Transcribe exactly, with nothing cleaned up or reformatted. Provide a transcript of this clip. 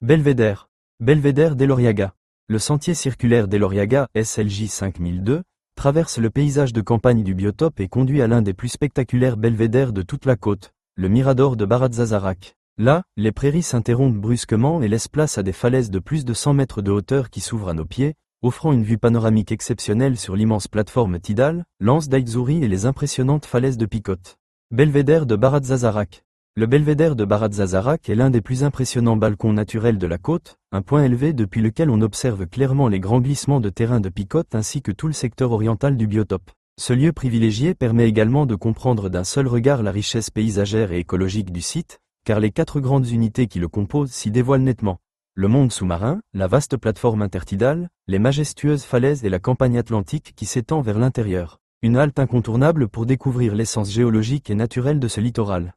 Belvédère. Belvédère d'Eloriaga. Le sentier circulaire d'Eloriaga, S L J cinq mille deux, traverse le paysage de campagne du biotope et conduit à l'un des plus spectaculaires belvédères de toute la côte, le Mirador de Baratzazarak. Là, les prairies s'interrompent brusquement et laissent place à des falaises de plus de cent mètres de hauteur qui s'ouvrent à nos pieds, offrant une vue panoramique exceptionnelle sur l'immense plateforme tidale, l'anse d'Aïtzouri et les impressionnantes falaises de Picotte. Belvédère de Baratzazarak. Le belvédère de Baratzazarak est l'un des plus impressionnants balcons naturels de la côte, un point élevé depuis lequel on observe clairement les grands glissements de terrain de Picotte ainsi que tout le secteur oriental du biotope. Ce lieu privilégié permet également de comprendre d'un seul regard la richesse paysagère et écologique du site, car les quatre grandes unités qui le composent s'y dévoilent nettement. Le monde sous-marin, la vaste plateforme intertidale, les majestueuses falaises et la campagne atlantique qui s'étend vers l'intérieur. Une halte incontournable pour découvrir l'essence géologique et naturelle de ce littoral.